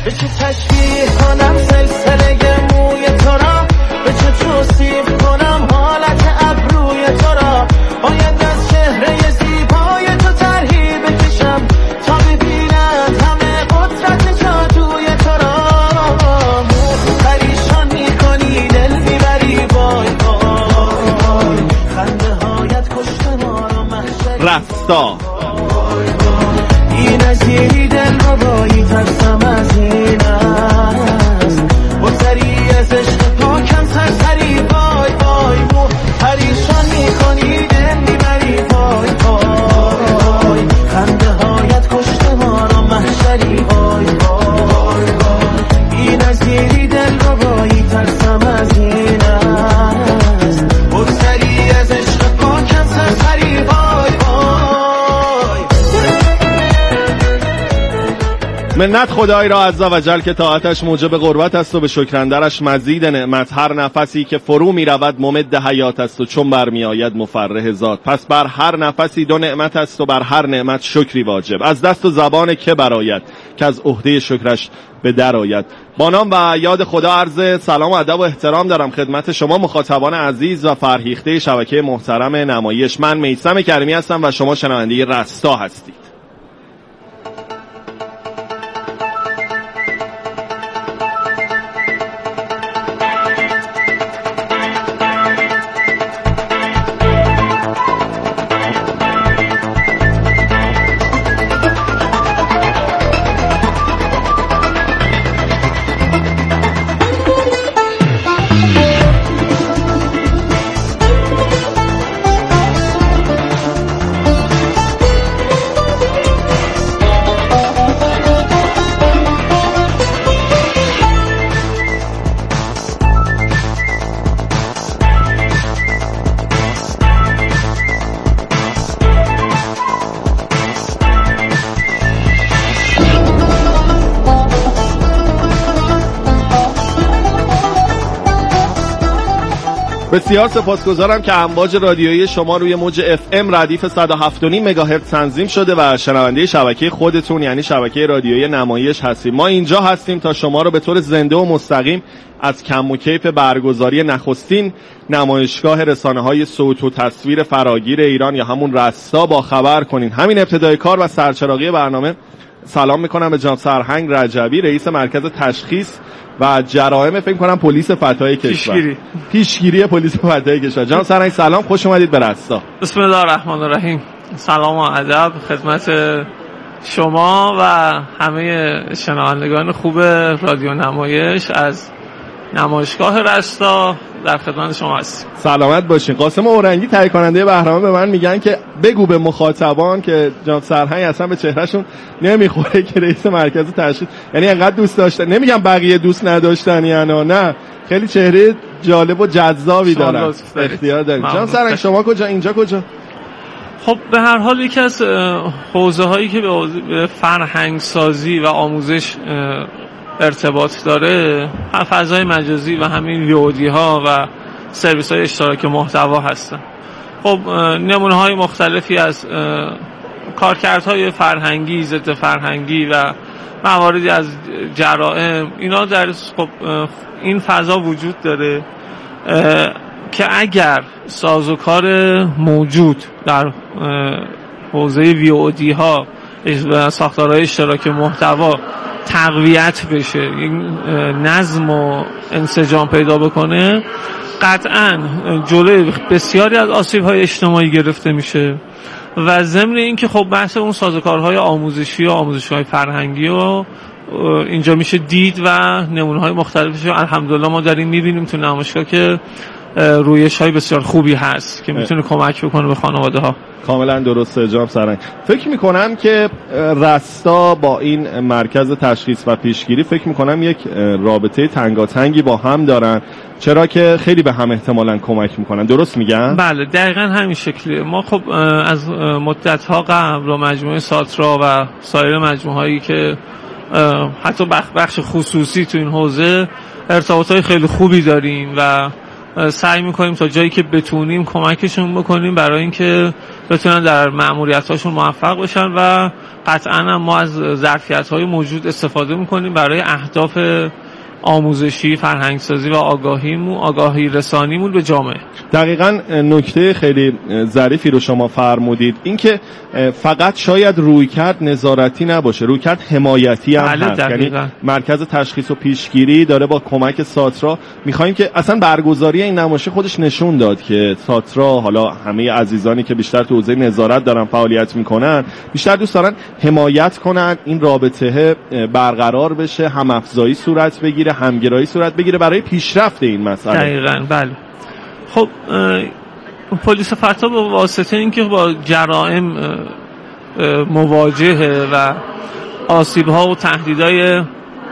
به چه تشبیه کنم سلسله موی تو را، به چه توصیف کنم حالت ابروی تو را. باید از چهره زیبای تو طرحی بکشم تا ببینند همه قدرت جادوی تو را. پریشان میکنی دل میبری وای وای، خنده هایت کشته ما را محشری رستا. این از یه دل ربایی ترسم از این است، بزری از عشق پاکم سرسری وای وای. پریشان میکنی دل میبری وای وای، خنده هایت کشته ما را محشری وای وای. این از یه دل ربایی ترسم از این است، بزری از عشق پاکم سرسری وای وای. منت خدای را عز و جل که طاعتش موجب قربت است و به شکرندرش مزید نعمت. هر نفسی که فرو می رود ممد حیات است و چون برمی آید مفرح ذات. پس بر هر نفسی دو نعمت است و بر هر نعمت شکری واجب. از دست و زبان که براید که از عهده شکرش به در آید. با نام و یاد خدا عرض سلام و ادب و احترام دارم خدمت شما مخاطبان عزیز و فرهیخته شبکه محترم نمایش. من میثم کریمی هستم و شما شنونده رستا هستید. بسیار سپاسگزارم که امواج رادیویی شما روی موج FM ردیف 107.5 مگاهرتز تنظیم شده و شنونده شبکه خودتون یعنی شبکه رادیویی نمایش هستیم. ما اینجا هستیم تا شما رو به طور زنده و مستقیم از کم و کیف برگزاری نخستین نمایشگاه رسانه‌های صوت و تصویر فراگیر ایران یا همون رستا با خبر کنین. همین ابتدای کار و سرچراغی برنامه سلام میکنم به جناب سرهنگ رجبی، رئیس مرکز تشخیص و جرائم فکر کنم پلیس فتای کشور، پیشگیری پلیس فتای کشور. جناب سرهنگ سلام، خوش اومدید به رستا. بسم الله الرحمن الرحیم. سلام و ادب خدمت شما و همه شنوندگان خوب رادیو نمایش از نمایشگاه رستا در خدمت شما هستیم. سلامت باشین. قاسم اورنگی تهیه کننده برنامه به من میگن که بگو به مخاطبان که جناب سرهنگ اصلا به چهرهشون نمیخوره که رئیس مرکز تشخیص، یعنی انقدر دوست داشتن، نمیگم بقیه دوست نداشتن یعنی نه، خیلی چهره جالب و جذابی دارن. اختیار دارین. جناب سرهنگ شما کجا، اینجا کجا؟ خب به هر حال یکی از حوزه هایی که به فرهنگ سازی و آموزش ارتباط داره فضای مجازی و همین ویودی ها و سرویس های اشتراک محتوا هستن. خب نمونه های مختلفی از کارکردهای فرهنگی، ضد فرهنگی و مواردی از جرائم اینا در خب این فضا وجود داره که اگر سازوکار موجود در حوزه ویودی ها و ساختارهای اشتراک محتوا تقویت بشه، نظم و انسجام پیدا بکنه، قطعاً جلوی بسیاری از آسیب‌های اجتماعی گرفته میشه و ضمن این که خب بحث اون سازوکارهای آموزشی و آموزش‌های فرهنگی و اینجا میشه دید و نمونه‌های مختلفش الحمدلله ما داریم میبینیم تو نمایشگاه که رویش‌های بسیار خوبی هست که میتونه کمک بکنه به خانواده‌ها. کاملا درسته جناب سرهنگ. فکر میکنم که رستا با این مرکز تشخیص و پیشگیری فکر میکنم یک رابطه تنگاتنگی با هم دارن، چرا که خیلی به هم احتمالاً کمک میکنن. درست میگم؟ بله دقیقاً همین شکلیه. ما خب از مدت‌ها قبل با مجموعه ساترا و سایر مجموعه‌هایی که حتی بخش خصوصی تو این حوزه ارتباطات خیلی خوبی داریم و سعی میکنیم تا جایی که بتونیم کمکشون بکنیم برای اینکه بتونن در مأموریت‌هاشون موفق بشن و قطعاً ما از ظرفیت‌های موجود استفاده می‌کنیم برای اهداف آموزشی، فرهنگسازی و آگاهی رسانیمون به جامعه. دقیقاً نکته خیلی ظریفی رو شما فرمودید، اینکه فقط شاید رویکرد نظارتی نباشه، رویکرد حمایتی هم هست. یعنی مرکز تشخیص و پیشگیری داره با کمک ساترا می‌خوایم که اصلا برگزاری این نمایش خودش نشون داد که ساترا، حالا همه عزیزانی که بیشتر تو حوزه نظارت دارن فعالیت میکنن، بیشتر دوست دارن حمایت کنن این رابطه برقرار بشه، هم افزایی صورت بگیره، همگرایی صورت بگیره برای پیشرفت این مسئله. دقیقاً بله. خب پلیس فتا به واسطه اینکه با جرائم مواجهه و آسیب‌ها و تهدیدهای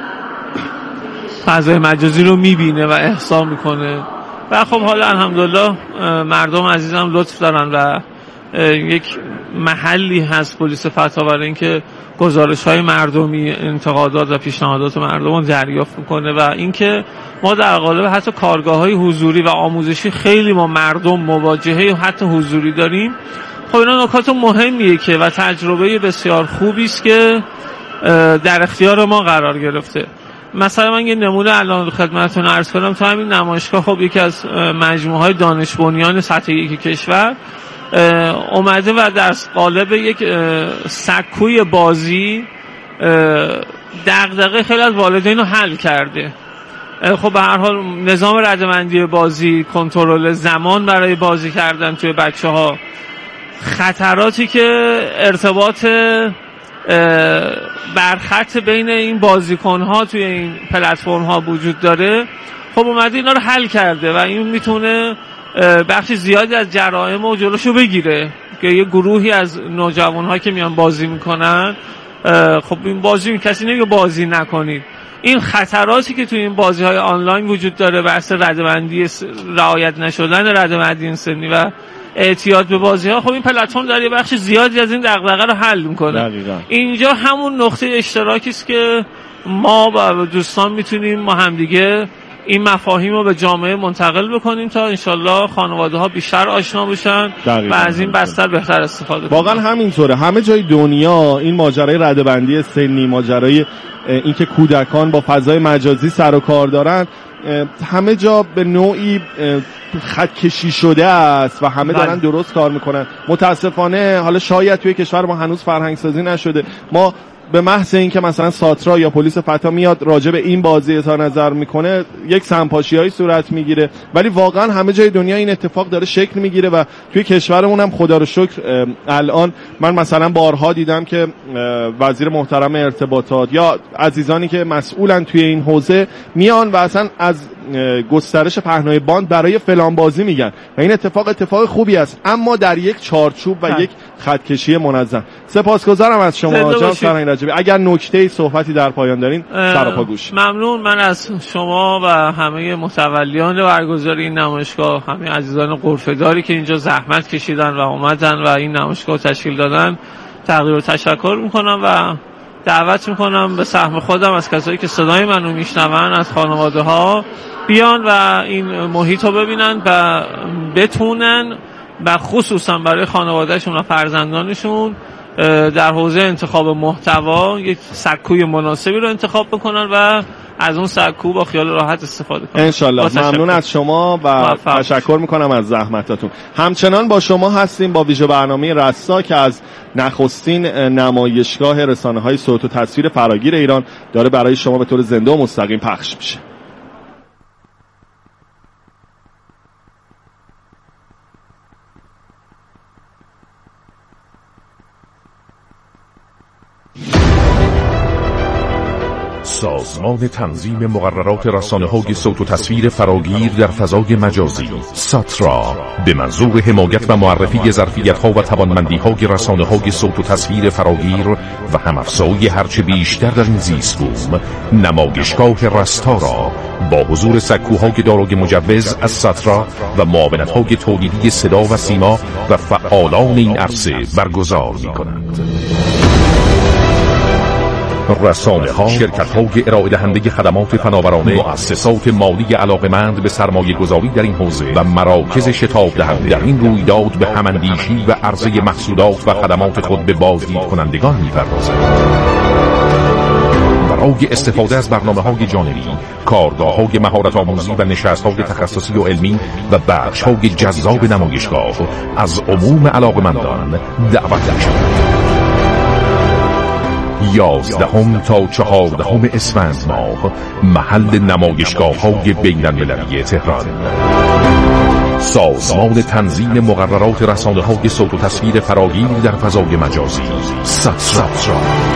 فضای مجازی رو میبینه و احسا میکنه و خب حالا الحمدلله مردم عزیزم لطف دارن و یک محلی هست پلیس فتا برای اینکه گزارش‌های مردمی، انتقادات و پیشنهادات مردم رو دریافت میکنه و اینکه ما در قالب حتی کارگاه‌های حضوری و آموزشی خیلی ما مردم مواجهه و حتی حضوری داریم. خب اینا نکات مهمیه که و تجربه بسیار خوبی است که در اختیار ما قرار گرفته. مثلا من یه نمونه الان خدمتتون عرض کنم. تو همین نمایشگاه خب یکی از مجموعه‌های دانش بنیان سطح یک کشور اومده و در قالب یک سکوی بازی دغدغه خیلی از والدین رو حل کرده. خب به هر حال نظام رده‌بندی بازی، کنترل زمان برای بازی کردن توی بچه‌ها، خطراتی که ارتباط برخط بین این بازیکن‌ها توی این پلتفرم‌ها وجود داره، خب اومده اینا رو حل کرده و این میتونه بخش زیادی از جرائم رو جلوشو بگیره که یه گروهی از نوجوان‌ها که میان بازی میکنن، خب این بازی کسی نمیگه بازی نکنید، این خطراتی که توی این بازی‌های آنلاین وجود داره، بحث رده‌بندی، رعایت نشدن رده‌بندی سنی و اعتیاد به بازی‌ها، خب این پلتفرم داره یه بخش زیادی از این دغدغه رو حل میکنه. اینجا همون نقطه اشتراکی است که ما و دوستان میتونیم ما همدیگه این مفاهیم رو به جامعه منتقل بکنیم تا انشالله خانواده ها بیشتر آشنا بشن و از این بستر بهتر استفاده کنن. واقعا همینطوره. همه جای دنیا این ماجرای رده‌بندی سنی، ماجرای اینکه کودکان با فضای مجازی سر و کار دارن، همه جا به نوعی خط کشی شده است و همه دارن درست کار میکنن. متاسفانه حالا شاید توی کشور ما هنوز فرهنگ سازی نشده. ما به محض اینکه مثلا ساترا یا پلیس فتا میاد راجع به این بازی اظهار نظر میکنه، یک سمپاشی‌های صورت میگیره، ولی واقعا همه جای دنیا این اتفاق داره شکل میگیره و توی کشورمون هم خدا رو شکر الان من مثلا بارها دیدم که وزیر محترم ارتباطات یا عزیزانی که مسئولن توی این حوزه میان و اصلا از گسترش پهنای باند برای فلان بازی میگن و این اتفاق خوبی است، اما در یک چارچوب و یک خطکشی منظم. سپاسگزارم از شما جناب سرهنگ رجبی. اگر نکته‌ای صحبتی در پایان دارین سراپا گوش. ممنون. من از شما و همه متولیان برگزاری این نمایشگاه، همه عزیزان غرفه‌داری که اینجا زحمت کشیدن و اومدن و این نمایشگاه تشکیل دادن تقدیر و تشکر میکنم و دعوت میکنم به سهم خودم از کسایی که صدای منو میشنون، از خانواده ها بیان و این محیط رو ببینن و بتونن و خصوصا برای خانوادهشون و فرزندانشون در حوزه انتخاب محتوا یک سکوی مناسبی رو انتخاب بکنن و از اون سکو با خیال راحت استفاده کنن. انشالله. ممنون از شما و تشکر میکنم از زحمتاتون. همچنان با شما هستیم با ویژه برنامه رسا که از نخستین نمایشگاه رسانه‌های صوت و تصویر فراگیر ایران داره برای شما به طور زنده و مستقیم پخش میشه. سازمان تنظیم مقررات رسانه‌های صوت و تصویر فراگیر در فضای مجازی ساترا به منظور حمایت و معرفی ظرفیت‌ها و توانمندی‌های رسانه‌های صوت و تصویر فراگیر و هم‌افزایی هرچه بیشتر در این زیست‌بوم نمایشگاه رستا را با حضور سکوهای دارای مجوز از ساترا و معاونت‌های تولیدی صدا و سیما و فعالان این عرصه برگزار می‌کنند. رسانه‌ها، شرکت‌های ارائه دهنده خدمات فناورانه، مؤسسات مالی علاقه‌مند به سرمایه‌گذاری در این حوزه و مراکز شتاب دهنده در این رویداد به هم‌اندیشی و عرضه محصولات و خدمات خود به بازدید کنندگان می‌پردازند. برای استفاده از برنامه‌های جانبی، کارگاه‌های مهارت‌آموزی و نشست‌های تخصصی و علمی و بخش‌های جذاب نمایشگاه از عموم علاقه‌مندان دعوت می‌شود. 11 تا 14 اسفند ماه محل نمایشگاه‌های بین‌المللی تهران. سازمان تنظیم مقررات رسانه‌های صوت و تصویر فراگیر در فضای مجازی ساترا.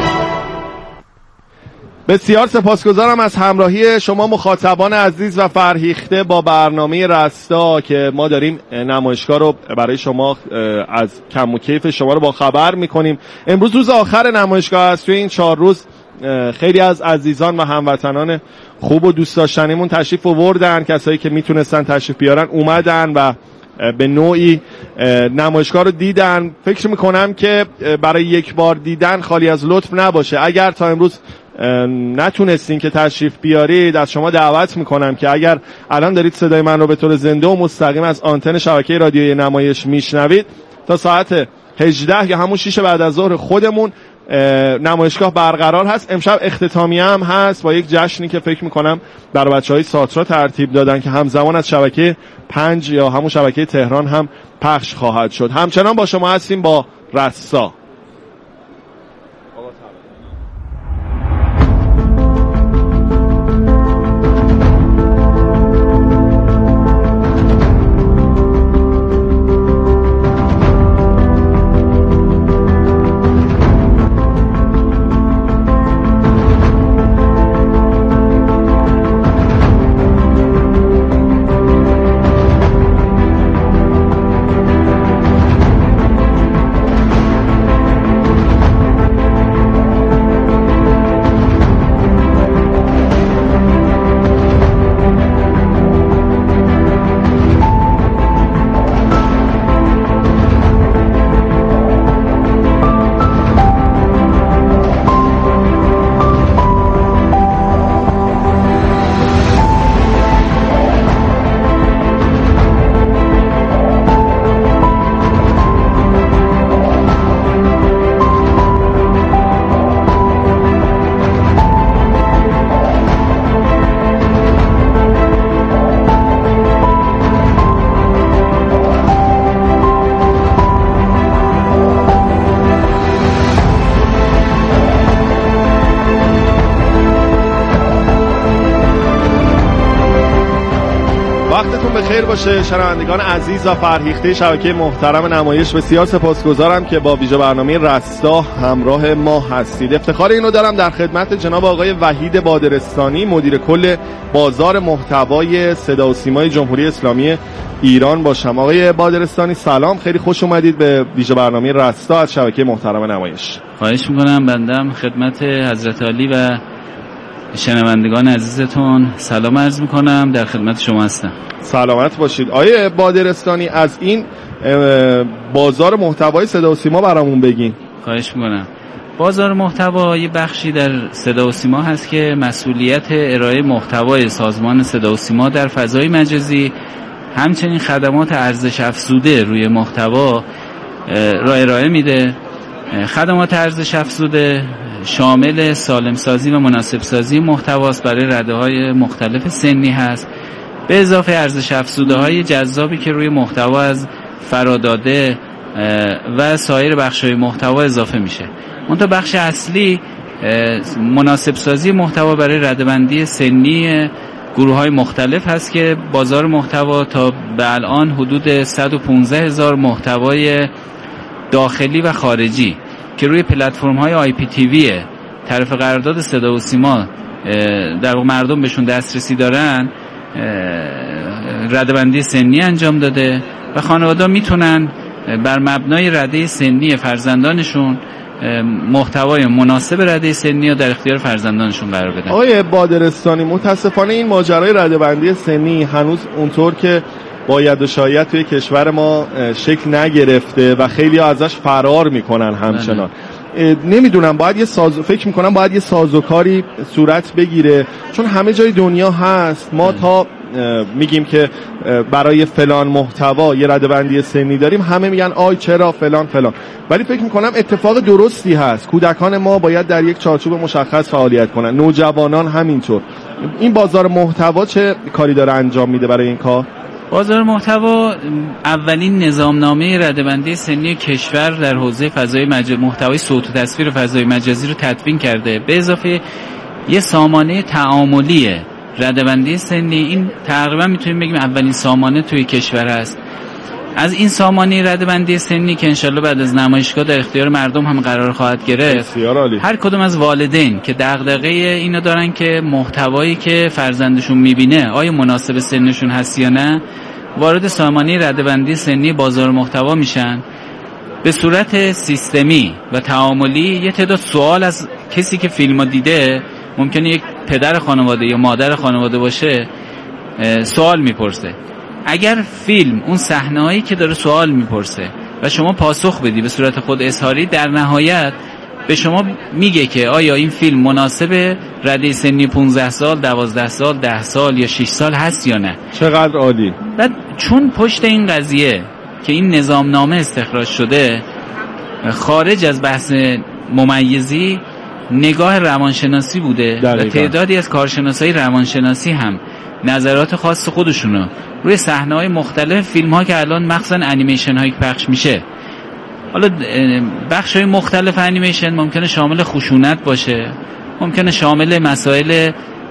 بسیار سپاسگزارم از همراهی شما مخاطبان عزیز و فرهیخته با برنامه رستا که ما داریم نمایشگاه رو برای شما از کم و کیف شما رو با خبر میکنیم. امروز روز آخر نمایشگاه است. توی این 4 روز خیلی از عزیزان و هموطنان خوب و دوست داشتنیمون تشریف آوردن، کسایی که میتونستن تشریف بیارن اومدن و به نوعی نمایشگاه رو دیدن. فکر میکنم که برای یک بار دیدن خالی از لطف نباشه. اگر تا امروز نتونستین که تشریف بیارید، از شما دعوت میکنم که اگر الان دارید صدای من رو به طور زنده و مستقیم از آنتن شبکه رادیویی نمایش میشنوید، تا ساعت 18 یا همون 6 بعد از ظهر خودمون نمایشگاه برقرار هست. امشب اختتامیه هم هست با یک جشنی که فکر میکنم در بچهای ساترا ترتیب دادن که همزمان از شبکه 5 یا همون شبکه تهران هم پخش خواهد شد. همچنان با شما هستیم با رسا. وقتتون بخیر باشه شنوندگان عزیز و فرهیخته شبکه محترم نمایش. بسیار سپاسگزارم که با ویژه برنامه رستا همراه ما هستید. افتخار اینو دارم در خدمت جناب آقای وحید بادرستانی، مدیر کل بازار محتوای صدا و سیمای جمهوری اسلامی ایران باشم. آقای بادرستانی سلام، خیلی خوش اومدید به ویژه برنامه رستا از شبکه محترم نمایش. خواهش میکنم. بندم خدمت حضرت عالی و شنوندگان عزیزتون سلام عرض میکنم، در خدمت شما هستم. سلامت باشید. آقای بادرستانی از این بازار محتوای صدا و سیما برامون بگین. خواهش میکنم. بازار محتوا یه بخشی در صدا و سیما هست که مسئولیت ارائه محتوای سازمان صدا و سیما در فضای مجازی، همچنین خدمات ارزش افزوده روی محتوا را ارائه میده. خدمات ارزش افزوده شامل سالم سازی و مناسب سازی محتواست برای رده‌های مختلف سنی هست، به اضافه ارزش افزوده های جذابی که روی محتوا از فراداده و سایر بخش‌های محتوا اضافه میشه. اون تا بخش اصلی مناسب سازی محتوا برای رده‌بندی سنی گروه‌های مختلف هست که بازار محتوا تا به الان حدود 115,000 محتوای داخلی و خارجی که روی پلتفرم‌های IPTV طرف قرارداد صدا و سیما در مردم بهشون دسترسی دارن رده‌بندی سنی انجام داده و خانواده‌ها میتونن بر مبنای رده سنی فرزندانشون محتوای مناسب رده سنی رو در اختیار فرزندانشون قرار بدن. آقای بادرستانی متاسفانه این ماجرای رده‌بندی سنی هنوز اونطور که باید و شاید توی کشور ما شکل نگرفته و خیلی ازش فرار میکنن همچنان. نمیدونم باید فکر میکنم باید یه سازوکاری صورت بگیره، چون همه جای دنیا هست. ما تا میگیم که برای فلان محتوا یه رده‌بندی سنی داریم، همه میگن آی چرا فلان فلان، ولی فکر میکنم اتفاق درستی هست. کودکان ما باید در یک چارچوب مشخص فعالیت کنن، نوجوانان همینطور. این بازار محتوا چه کاری داره انجام میده برای این کار؟ بازار محتوا اولین نظامنامه رده‌بندی سنی کشور در حوزه فضای محتوای صوت و تصویر و فضای مجازی رو تدوین کرده، به اضافه یه سامانه تعاملی رده‌بندی سنی. این تقریبا میتونیم بگیم اولین سامانه توی کشور است. از این سامانه رده‌بندی سنی که انشالله بعد از نمایشگاه در اختیار مردم هم قرار خواهد گرفت، هر کدوم از والدین که دغدغه اینو دارن که محتوایی که فرزندشون میبینه آیا مناسب سنشون هست یا نه، وارد سامانه رده‌بندی سنی بازار محتوا میشن. به صورت سیستمی و تعاملی یه تعداد سوال از کسی که فیلمو دیده، ممکنه یک پدر خانواده یا مادر خانواده باشه، سوال میپرسه. اگر فیلم اون صحنه‌هایی که داره سوال میپرسه و شما پاسخ بدی به صورت خود اظهاری، در نهایت به شما میگه که آیا این فیلم مناسب رده سنی 15 سال، 12 سال، 10 سال یا 6 سال هست یا نه. چقدر عالی. بعد چون پشت این قضیه که این نظامنامه استخراج شده، خارج از بحث ممیزی، نگاه روانشناسی بوده و تعدادی از کارشناسای روانشناسی هم نظرات خاص خودشونو روی صحنه‌های مختلف فیلم‌ها که الان مخصوصاً انیمیشن هایی پخش میشه، حالا بخش‌های مختلف انیمیشن ممکنه شامل خشونت باشه، ممکنه شامل مسائل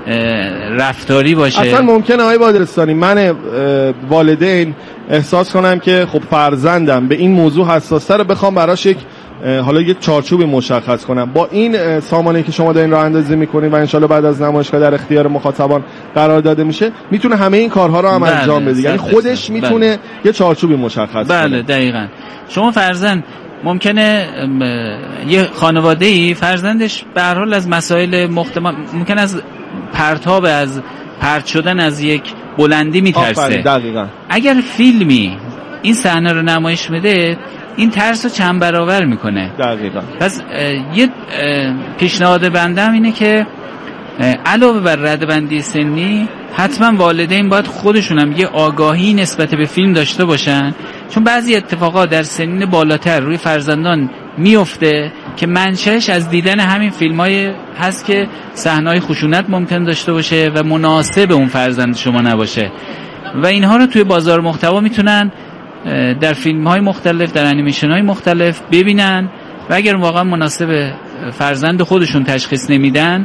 رفتاری باشه. اصلا ممکنه آقای بادرستانی من والدین احساس کنم که خب فرزندم به این موضوع حساس‌تر، بخوام براش حالا یک چارچوب مشخص کنم. با این سامانه‌ای که شما دارین راه اندازی می‌کنید و انشالله بعد از نمایشگاه در اختیار مخاطبان قرار داده میشه، میتونه همه این کارها رو هم انجام بده. یعنی خودش میتونه یه چارچوبی مشخص کنه. بله دقیقاً. شما فرزند ممکنه یه خانواده‌ای فرزندش به هر حال از مسائل مختلف، ممکن از پرتاب، از پرت شدن از یک بلندی میترسه. دقیقاً. اگر فیلمی این صحنه رو نمایش بده، این ترس رو چند برابر میکنه. دقیقاً. پس یه پیشنهاد بندم اینه که علاوه بر رده‌بندی سنی، حتما والدین باید خودشون هم یه آگاهی نسبت به فیلم داشته باشن، چون بعضی اتفاقات در سنین بالاتر روی فرزندان میفته که منشأش از دیدن همین فیلم‌های هست که صحنه‌های خشونت ممکن داشته باشه و مناسب اون فرزند شما نباشه، و اینها رو توی بازار محتوا میتونن در فیلم‌های مختلف، در انیمیشن‌های مختلف ببینن و اگر واقعا مناسب فرزند خودشون تشخیص نمیدن،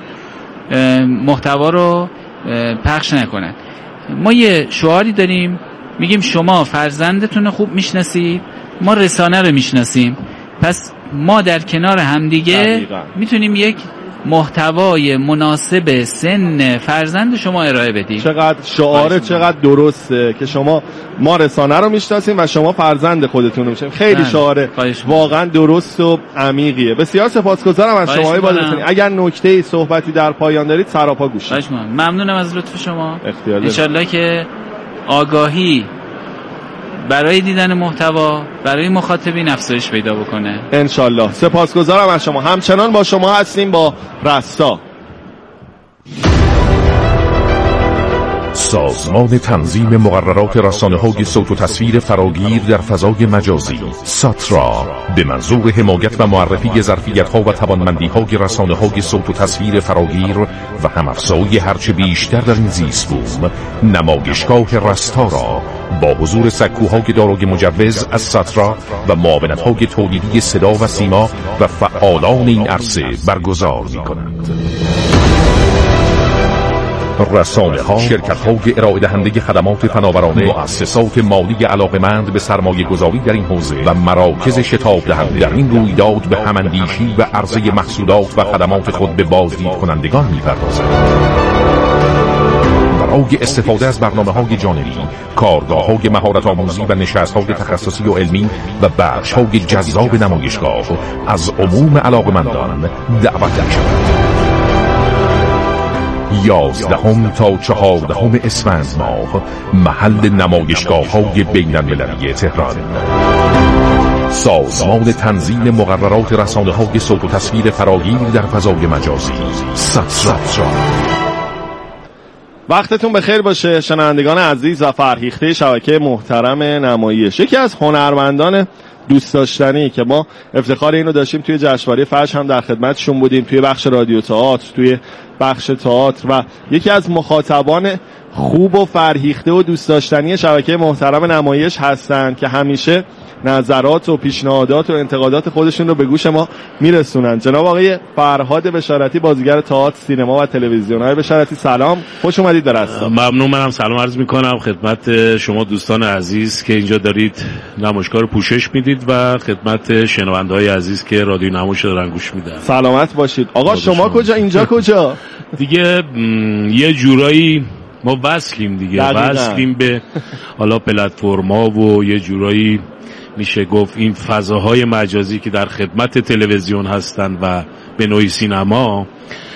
محتوا رو پخش نکنن. ما یه شعاری داریم، میگیم شما فرزندتون رو خوب میشناسید، ما رسانه رو میشناسیم، پس ما در کنار همدیگه میتونیم یک محتوای مناسب سن فرزند شما ارائه بدیم. چقدر شعاره، چقدر درسته که ما رسانه رو میشناسیم و شما فرزند خودتون رو میشناسید. خیلی شعاره واقعا درست و عمیقیه. بسیار سپاسگزارم از شما بادرستانی. اگر نکته‌ای صحبتی در پایان دارید سراپا گوش. ممنونم از لطف شما. انشالله که آگاهی برای دیدن محتوا برای مخاطبین افزایش پیدا بکنه انشالله. سپاسگزارم از شما. همچنان با شما هستیم با رستا. سازمان تنظیم مقررات رسانه‌های صوت و تصویر فراگیر در فضای مجازی ساترا به منظور حمایت و معرفی ظرفیت‌ها و توانمندی‌های رسانه‌های صوت و تصویر فراگیر و هم‌افزایی هرچه بیشتر در این زیست‌بوم، نمایشگاه رستا را با حضور سکوهای دارای مجوز از ساترا و معاونت‌های تولیدی صدا و سیما و فعالان این عرصه برگزار می‌کنند. رسانه‌ها، شرکت‌های ارائه دهنده خدمات فناورانه، مؤسسات مالی علاقه‌مند به سرمایه‌گذاری در این حوزه و مراکز شتاب دهنده در این رویداد به هم‌اندیشی و عرضه محصولات و خدمات خود به بازدید کنندگان می‌پردازند. برای استفاده از برنامه‌های جانبی، کارگاه‌های مهارت‌آموزی و نشست‌های تخصصی و علمی و بخش‌های جذاب نمایشگاه از عموم علاقه‌مندان دعوت می‌شود. 11 تا 14 اسفند ماه، محل نمایشگاه‌های بین‌المللی تهران. سازمان تنظیم مقررات رسانه‌های صوت و تصویر فراگیر در فضای مجازی ساترا. وقتتون بخیر باشه شنوندگان عزیز و فرهیخته شبکه محترم نمایش. یکی از هنرمندان دوست داشتنی که ما افتخار اینو داشتیم توی جشنواره فجر هم در خدمتشون بودیم، توی بخش رادیو تئاتر، توی بخش تئاتر، و یکی از مخاطبان خوب و فرهیخته و دوست داشتنی شبکه محترم نمایش هستند که همیشه نظرات و پیشنهادات و انتقادات خودشون رو به گوش ما میرسونن. جناب آقای فرهاد بشارتی، بازیگر تئاتر، سینما و تلویزیون. آقای بشارتی سلام، خوش اومدید در رستا. ممنون، منم سلام عرض میکنم خدمت شما دوستان عزیز که اینجا دارید نمایشگاه رو پوشش میدید و خدمت شنونده‌های عزیز که رادیو نمایش دارن گوش میدن. سلامت باشید. آقا شما کجا، اینجا کجا؟ دیگه یه جورایی ما وصلیم دیگه، وصلیم به حالا پلتفرما و یه جورایی میشه گفت این فضاهای مجازی که در خدمت تلویزیون هستن و به نوعی سینما.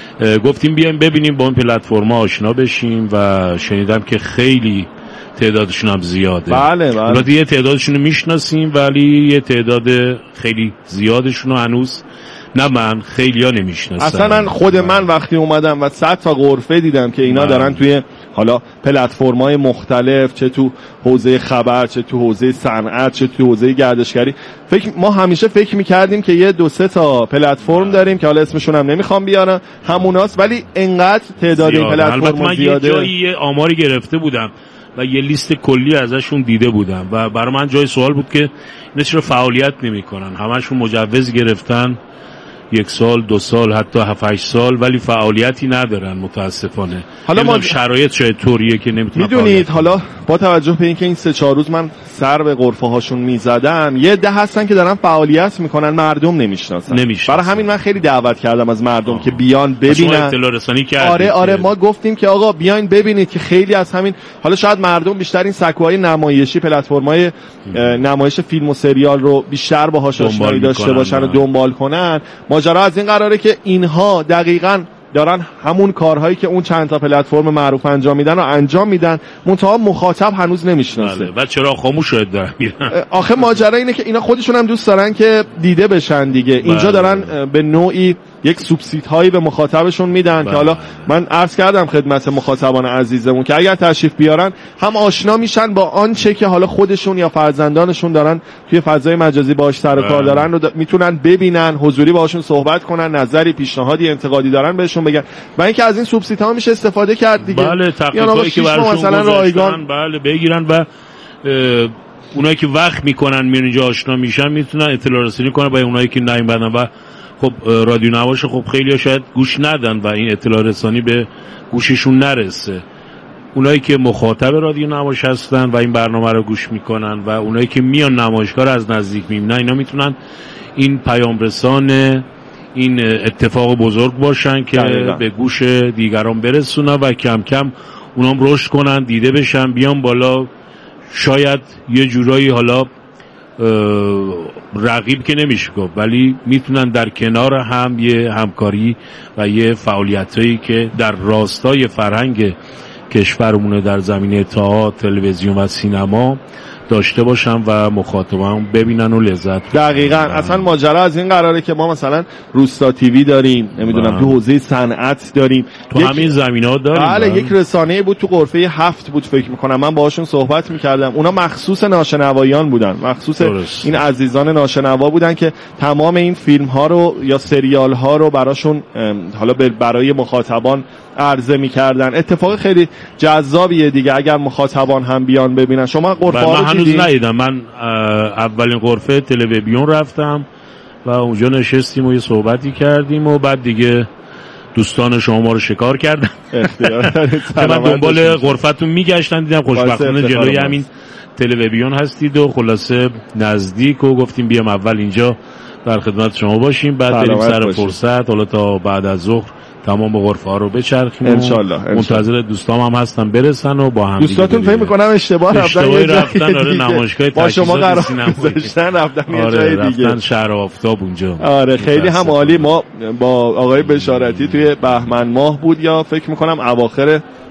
گفتیم بیایم ببینیم با این پلتفرما آشنا بشیم و شنیدم که خیلی تعدادشون هم زیاده. بله. البته یه تعدادشون رو میشناسیم ولی یه تعداد خیلی زیادشون رو هنوز نه من خیلی ها نمیشناسم. اصلا خود من وقتی اومدم و 100 تا غرفه دیدم که اینا دارن توی حالا پلتفرم‌های مختلف، چه تو حوزه خبر، چه تو حوزه صنعت، چه تو حوزه گردشگری، ما همیشه فکر می‌کردیم که یه 2-3 تا پلتفرم داریم که حالا اسمشون هم نمیخوام بیارم، هموناست، ولی انقدر تعداد این پلتفرم‌ها زیاده. من یه جایی آماری گرفته بودم و یه لیست کلی ازشون دیده بودم و برای من جای سوال بود که اینا چرا فعالیت نمی‌کنن؟ همشون مجوز گرفتن 1 سال 2 سال حتی 7-8 سال ولی فعالیتی ندارن متاسفانه. حالا ما شرایط شاید طوریه که نمیتونن. میدونید حالا با توجه به اینکه این 3-4 روز من سر به غرفه هاشون میزدم، یه ده هستن که دارن فعالیت میکنن، مردم نمیشناسن. برای همین من خیلی دعوت کردم از مردم که بیان ببینن. اطلاع رسانی کردید. آره ما گفتیم که آقا بیاین ببینید که خیلی از همین، حالا شاید مردم بیشتر این سکوهای نمایشی، پلتفرم‌های نمایش فیلم و سریال رو بیشتر باهاش آشنایی داشته باشن و دنبال کنن. ماجرا از این قراره که اینها دقیقاً دارن همون کارهایی که اون چند تا پلتفرم معروف انجام میدن و انجام میدن، منتها مخاطب هنوز نمیشناسه. و چرا خاموش شده دارن میرن؟ آخه ماجرا اینه که اینا خودشون هم دوست دارن که دیده بشن دیگه. اینجا دارن به نوعی یک سوبسید هایی به مخاطبشون میدن که حالا من عرض کردم خدمت مخاطبان عزیزمون که اگر تشریف بیارن هم آشنا میشن با آنچه که حالا خودشون یا فرزندانشون دارن توی فضای مجازی باهاش سر و کار دارن رو میتونن ببینن، حضوری باهاشون صحبت کنن، نظری، پیشنهادی، انتقادی دارن بهشون بگن و اینکه از این سوبسیدها میشه استفاده کرد دیگه. بله، تخفیفایی که براشون مثلا رایگان بگیرن و اونایی که وقت میکنن میرن اینجا آشنا میشن میتونن اطلاع رسانی کنن با اونایی که نیومدن و خب رادیو نمایش خب خیلی شاید گوش ندن و این اطلاع رسانی به گوششون نرسه. اونایی که مخاطب رادیو نمایش هستن و این برنامه رو گوش میکنن و اونایی که میان نمایشگاه رو از نزدیک میبینن، اینا میتونن این پیام رسان این اتفاق بزرگ باشن که به گوش دیگران برسونن و کم کم اونام رشد کنن، دیده بشن، بیان بالا. شاید یه جورایی حالا رقیب که نمیشه گفت ولی میتونن در کنار هم یه همکاری و یه فعالیتایی که در راستای فرهنگ کشورمونه در زمینه تئاتر، تلویزیون و سینما داشته باشن و مخاطبان ببینن و لذت. دقیقاً. اصلا ماجرا از این قراره که ما مثلا روستا تیوی داریم، نمیدونم تو حوزه صنعت داریم، تو همین زمینه‌ها داریم. بله، یک رسانه‌ای بود تو غرفه 7 بود فکر می‌کنم، من باهاشون صحبت می‌کردم. اونا مخصوص ناشنوایان بودن، مخصوص این عزیزان ناشنوا بودن که تمام این فیلم‌ها رو یا سریال‌ها رو براشون حالا برای مخاطبان عرضه می‌کردن. اتفاق خیلی جذابیه دیگه اگر مخاطبان هم بیان ببینن. شما غرفه‌ها رو هنوز ندیدم. من اولین غرفه تلویزیون رفتم و اونجا نشستیم و یه صحبتی کردیم و بعد دیگه دوستان شما رو شکار کردم. من دنبال غرفتون میگشتن، دیدم خوشبختانه جلوی همین تلویزیون هستید و خلاصه نزدیک و گفتیم بیام اول اینجا در خدمت شما باشیم، بعد بریم سر فرصت حالا تا بعد از ظهر تمام غرفه ها رو بچرخیم ان شاء الله. منتظر دوستام هم هستن برسن و با هم دوستاتون فکر می‌کنم اشتباه رفتن آره نمایشگاه با شما قرار گذاشتن رفتن یه جای دیگه، رفتن شهر آفتاب اونجا. آره خیلی هم عالی. ما با آقای بشارتی توی بهمن ماه بود یا فکر می‌کنم اواخر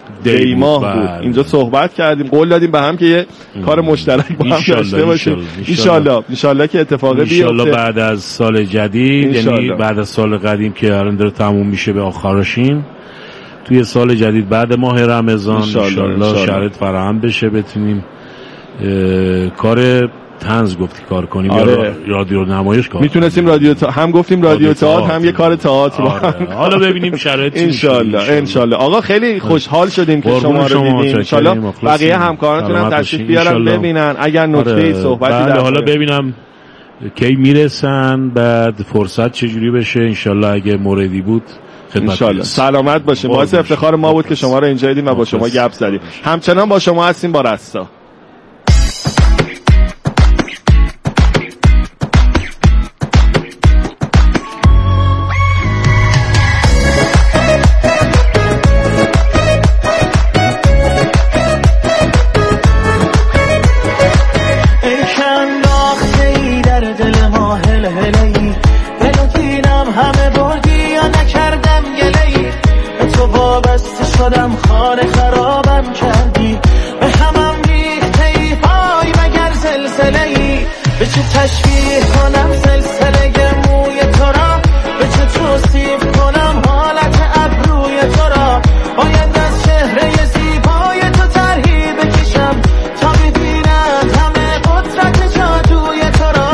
دیماه بود. اینجا صحبت کردیم، قول دادیم به هم که یه کار مشترک با هم داشته باشیم. انشالله که اتفاقی بیفته بعد از سال جدید، یعنی بعد از سال قدیم که الان داره تموم میشه به آخرشیم، توی سال جدید بعد ماه رمضان انشالله شرایط فراهم بشه بتونیم کار طنز گفتی کار کنیم. یا رادیو نمایش کار میتونستیم هم گفتیم رادیو تئاتر هم یه کار تئاتر. حالا ببینیم شرایط انشالله. آقا خیلی خوشحال شدیم که شما رو دیدیم. انشالله بقیه همکارانتون هم تشریف بیارن ببینن اگر نکته‌ای صحبتی در حالا ببینم کی میرسن، بعد فرصت چجوری بشه. انشالله اگه موردی بود انشالله سلامت باشیم. باعث افتخار ما بود که شما رو اینجا دیدیم و با شما گپ زدیم. همچنان با شما هستیم با رسا. شدم خانه خرابم کردی، به همم ریخته ای پای مگر سلسله ای، به چه تشبیه کنم سلسله موی تو را، به چه توصیف کنم حالت ابروی تو را، باید از چهره زیبای تو طرحی بکشم تا ببینم همه قدرت جادوی تو را،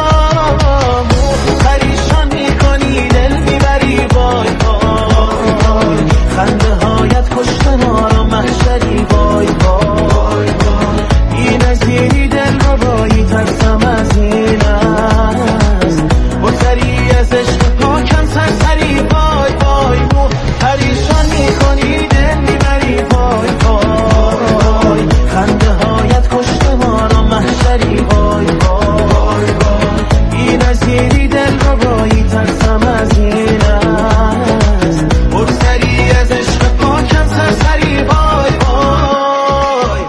پریشان میکنی دل میبری وای وای، خنده هایت کشت ما را محشری وای وای، این نظیری دل رو بایی ترسم از این است، بزری از عشق پاکم سرسری وای وای، پریشان میکنی دل میبری وای وای، خنده هایت کشت ما را محشری وای وای، این نظیری دل رو بایی ترسم از این است، بزری از عشق پاکم سرسری وای وای.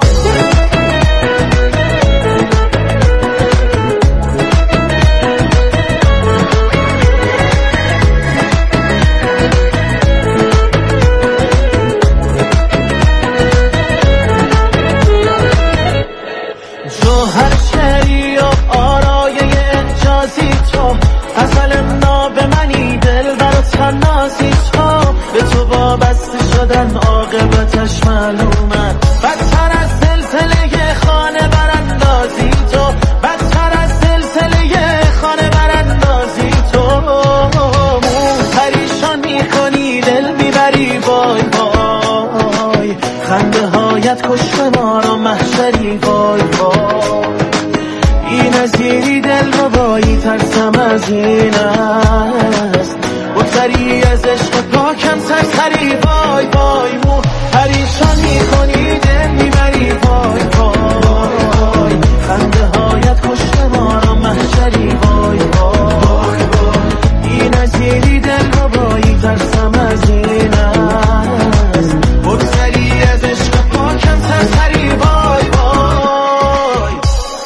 تو هر شعری و آرایه اعجازی تو، ازل ناب منی دل برات خنازی تو، به تو وابسته شدن عاقبتش معلومه، بدتر از سلسله خانه براندازی تو، بدتر از سلسله خانه براندازی تو، پریشان میکنی دل میبری وای وای، خنده هایت کشت ما را محشری وای وای، این نظیری دل رو بایی ترسم از این است، بزری از عشق پاکم سرسری وای وای، پریشان میکنی دل میبری وای وای، خنده هایت کشت ما را محشری وای وای، این نظیری دل رو بایی ترسم از این است، بزری از عشق پاکم سرسری وای وای.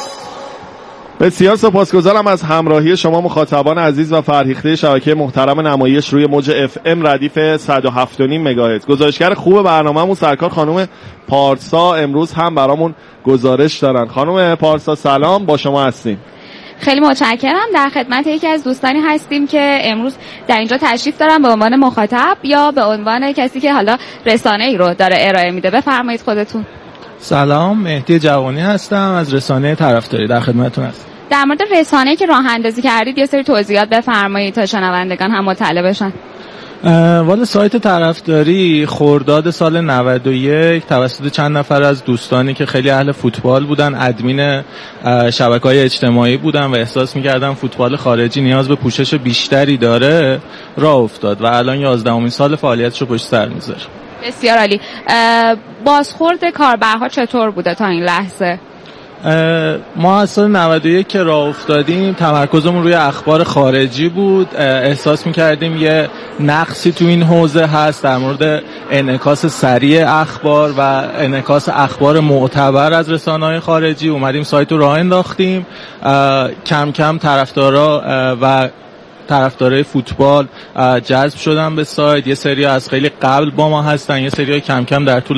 بسیار سپاسگزارم از همراهی شما مخاطبان عزیز و فرهیخته شبکه محترم نمایش روی موج اف ام ردیف 107.5 مگاهرتز. گزارشگر خوب برنامه‌مون سرکار خانم پارسا امروز هم برامون گزارش دارن. خانم پارسا سلام، با شما هستیم. خیلی متشکرم. در خدمت یکی از دوستانی هستیم که امروز در اینجا تشریف دارن به عنوان مخاطب یا به عنوان کسی که حالا رسانه‌ای رو داره ارائه میده. بفرمایید خودتون. سلام، مهدی جوانی هستم از رسانه طرفداری، در خدمتتون هستم. در مورد رسانه‌ای که راه اندازی کردید یه سری توضیحات بفرمایید تا شنوندگان هم مطلع بشن. والا سایت طرفداری خرداد سال 91 توسط چند نفر از دوستانی که خیلی اهل فوتبال بودن، ادمین شبکه‌های اجتماعی بودن و احساس می‌کردن فوتبال خارجی نیاز به پوشش بیشتری داره راه افتاد و الان 11مین سال فعالیتش رو پشت سر میذاره. بسیار عالی. بازخورد کاربرها چطور بوده تا این لحظه؟ ما از سال 91 که راه افتادیم تمرکزمون روی اخبار خارجی بود. احساس میکردیم یه نقصی تو این حوزه هست در مورد انعکاس سریع اخبار و انعکاس اخبار معتبر از رسانه‌های خارجی. اومدیم سایت رو راه انداختیم، کم کم طرفدارا و طرفدارای فوتبال جذب شدن به سایت. یه سری از خیلی قبل با ما هستن، یه سری کم کم در طول